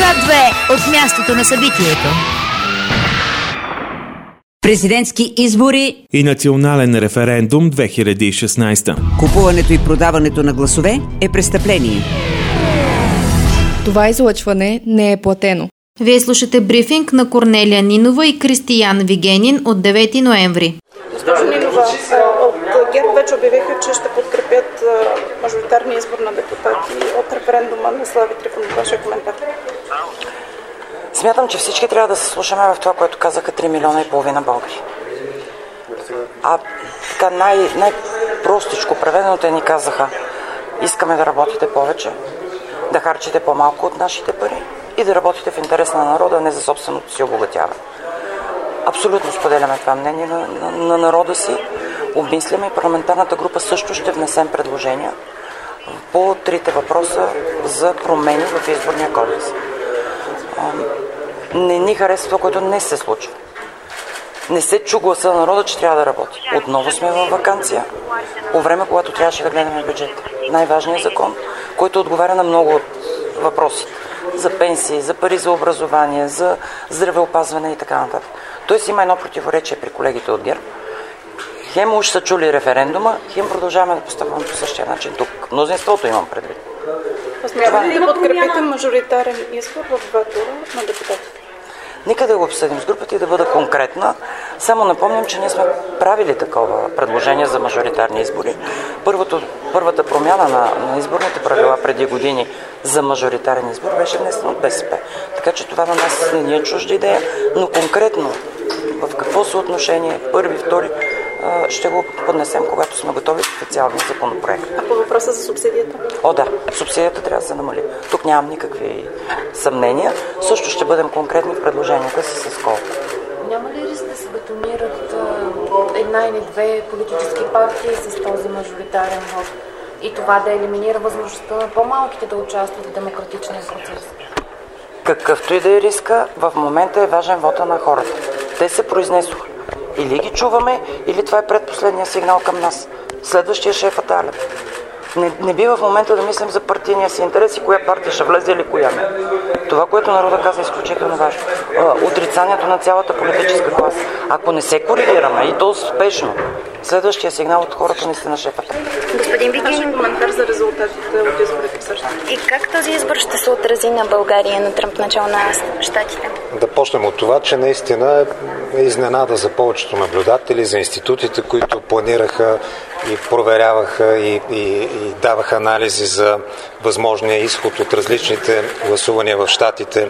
Ка2 от мястото на събитието. Президентски избори и национален референдум 2016. Купуването и продаването на гласове е престъпление. Това излъчване не е платено. Вие слушате брифинг на Корнелия Нинова и Кристиян Вигенин от 9 ноември. Госпожо Нинова, от ГЕРБ вече обявиха, че ще подкрепят мажоритарния избор на депутати от референдума на Слави Трифонов. Вашия коментар? Смятам, че всички трябва да се слушаме в това, което казаха 3,5 милиона българи. А така най-простичко преведено те ни казаха: искаме да работите повече, да харчите по-малко от нашите пари и да работите в интерес на народа, а не за собственото си обогатяване. Абсолютно споделяме това мнение на народа си. Обмисляме и парламентарната група също ще внесем предложения по трите въпроса за промени в изборния кодекс. Не ни харесва това, което не се случва. Не се чу гласа на народа, че трябва да работи. Отново сме във ваканция, по време, когато трябваше да гледаме бюджет. Най-важният закон, който отговаря на много от въпросите. За пенсии, за пари за образование, за здравеопазване и така нататък. Тоест има едно противоречие при колегите от ГЕРБ. Хем уж са чули референдума, хем продължаваме да постъпваме по същия начин тук. Мнозинството имам предвид. Смятате ли да подкрепите мажоритарен избор в два тура на депутатите? Нека да го обсъдим с групата и да бъда конкретна. Само напомням, че ние сме правили такова предложение за мажоритарни избори. Първата промяна на изборните правила преди години за мажоритарен избор беше внесена от БСП. Така че това на нас не ни е чужда идея, но конкретно в какво съотношение, първи, втори, ще го поднесем, когато сме готови с официалния законопроект. А по въпроса за субсидията? Да, субсидията трябва да се намали. Тук нямам никакви съмнения. Също ще бъдем конкретни в предложенията си с колко. Няма ли риск да се бетонират една или две политически партии с този мажоритарен вод и това да елиминира възможността на по-малките да участват в демократичния процес? Какъвто и да е риска, в момента е важен вота на хората. Те се произнесоха. Или ги чуваме, или това е предпоследния сигнал към нас. Следващия ще е фатален. Не бива в момента да мислим за партийния си интерес и коя партия ще влезе или коя не. Това, което народа каза, е изключително важно. Отрицанието на цялата политическа класа. Ако не се коригираме и то успешно, следващия сигнал от хората наистина ще е фатален. Господин Вигенин, коментар за резултатите от изборите също. И как този избор ще се отрази на България, на Тръмп, начало на щатите? Да почнем от това, че наистина е изненада за повечето наблюдатели, за институтите, които планираха и проверяваха и даваха анализи за възможния изход от различните гласувания в щатите.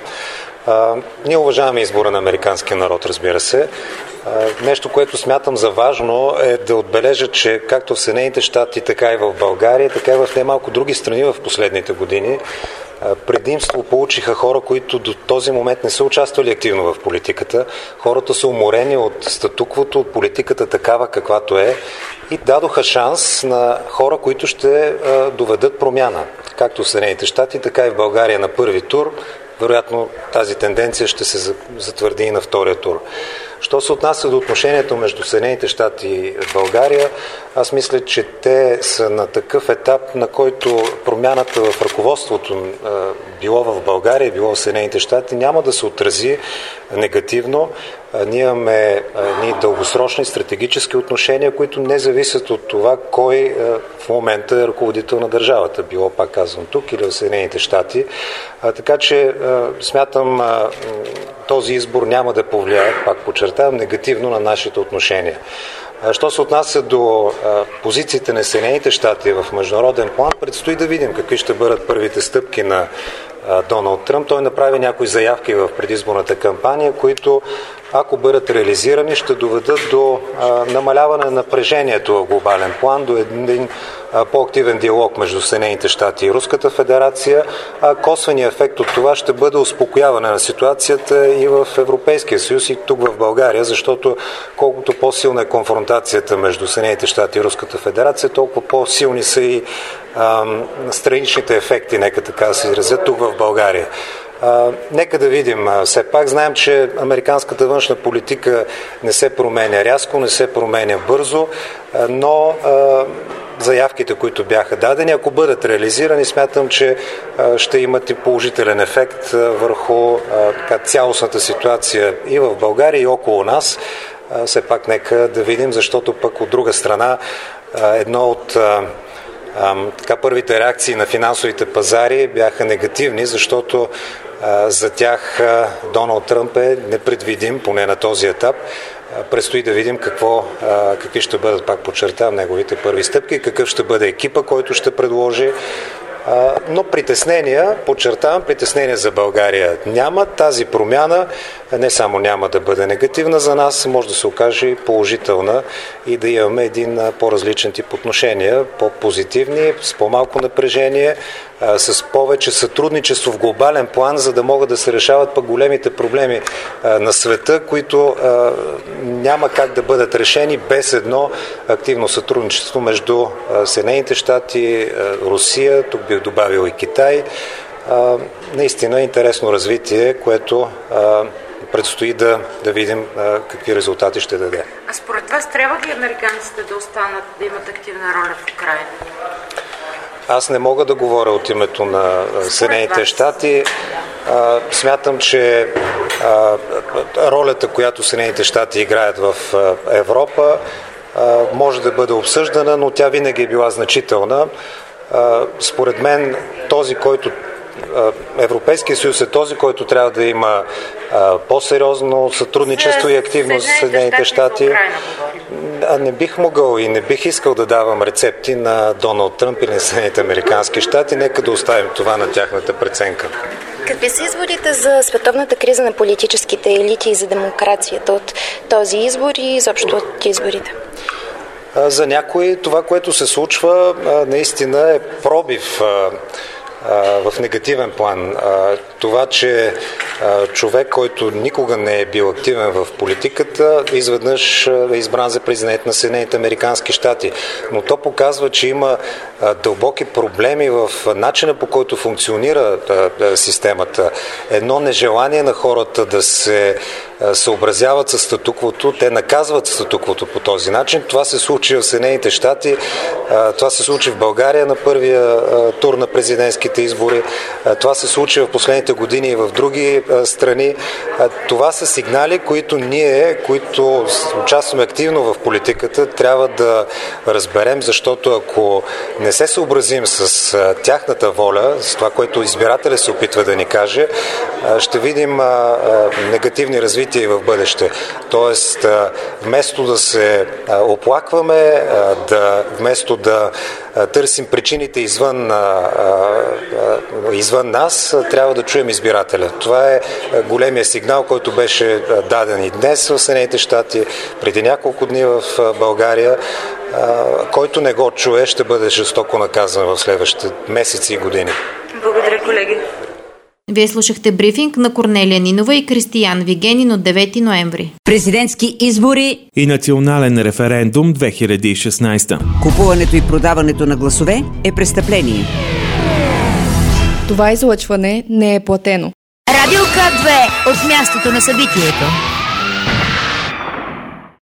Ние уважаваме избора на американския народ, разбира се. Нещо, което смятам за важно, е да отбележа, че както в Съединените щати, така и в България, така и в немалко други страни в последните години, предимство получиха хора, които до този момент не са участвали активно в политиката. Хората са уморени от статуквото, от политиката такава каквато е, и дадоха шанс на хора, които ще доведат промяна. Както в Съединените щати, така и в България на първи тур. Вероятно тази тенденция ще се затвърди и на втория тур. Що се отнася до отношението между Съединените щати и България, аз мисля, че те са на такъв етап, на който промяната в ръководството, било в България, било в Съединените щати, няма да се отрази негативно. Ние имаме дългосрочни стратегически отношения, които не зависят от това кой в момента е ръководител на държавата, било, пак казвам, тук или в Съединените щати. Така че смятам, този избор няма да повлияе, пак подчертавам, негативно на нашите отношения. Що се отнася до позициите на Съединените щати в международен план, предстои да видим какви ще бъдат първите стъпки на Доналд Тръмп. Той направи някои заявки в предизборната кампания, които, ако бъдат реализирани, ще доведат до намаляване на напрежението в глобален план, до един по-активен диалог между Съединените щати и Руската федерация, а косвеният ефект от това ще бъде успокояване на ситуацията и в Европейския съюз, и тук в България, защото колкото по-силна е конфронтацията между Съединените щати и Руската федерация, толкова по-силни са и страничните ефекти, нека така да се изразят, тук в България. Нека да видим. Все пак знаем, че американската външна политика не се променя рязко, не се променя бързо, но заявките, които бяха дадени, ако бъдат реализирани, смятам, че ще имат и положителен ефект върху цялостната ситуация и в България, и около нас. Все пак нека да видим, защото пък от друга страна едно от първите реакции на финансовите пазари бяха негативни, защото за тях Доналд Тръмп е непредвидим, поне на този етап. Предстои да видим какви ще бъдат, пак подчертавам, неговите първи стъпки, какъв ще бъде екипа, който ще предложи. Но притеснения, подчертавам, притеснения за България няма. Тази промяна не само няма да бъде негативна за нас, може да се окаже и положителна и да имаме един по-различен тип отношения, по-позитивни, с по-малко напрежение, с повече сътрудничество в глобален план, за да могат да се решават пък големите проблеми на света, които няма как да бъдат решени без едно активно сътрудничество между Съединените щати, Русия, тук бих добавил и Китай. Наистина интересно развитие, което предстои да видим какви резултати ще даде. А според вас трябва ли американците да останат, да имат активна роля в Украйна? Аз не мога да говоря от името на Съединените щати. Смятам, че ролята, която Съединените щати играят в Европа, може да бъде обсъждана, но тя винаги е била значителна. Според мен Европейския съюз е този, който трябва да има по-сериозно сътрудничество и активност с Съединените щати. Не бих могъл и не бих искал да давам рецепти на Доналд Тръмп или на Съединените американски щати. Нека да оставим това на тяхната преценка. Какви са изводите за световната криза на политическите елити и за демокрацията от този избор и изобщо от изборите? За някои това, което се случва, наистина е пробив в негативен план. Това, че човек, който никога не е бил активен в политиката, изведнъж е избран за президент на Съединените американски щати. Но то показва, че има дълбоки проблеми в начина, по който функционира системата. Едно нежелание на хората да се съобразяват с статуквото, те наказват статуквото по този начин. Това се случи в Съединените щати, това се случи в България на първия тур на президентските избори, това се случи в последните години и в други страни. Това са сигнали, които ние, които участваме активно в политиката, трябва да разберем, защото ако не се съобразим с тяхната воля, с това, което избирателя се опитва да ни каже, ще видим негативни развития и в бъдеще. Тоест, вместо да се оплакваме, вместо да търсим причините извън нас, трябва да чуем избирателя. Това е големия сигнал, който беше даден и днес в Съединените щати, преди няколко дни в България. Който не го чуе, ще бъде жестоко наказан в следващите месеци и години. Благодаря, колеги. Вие слушахте брифинг на Корнелия Нинова и Кристиян Вигенин от 9 ноември. Президентски избори и национален референдум 2016. Купуването и продаването на гласове е престъпление. Това излъчване не е платено. Радио К2 от мястото на събитието.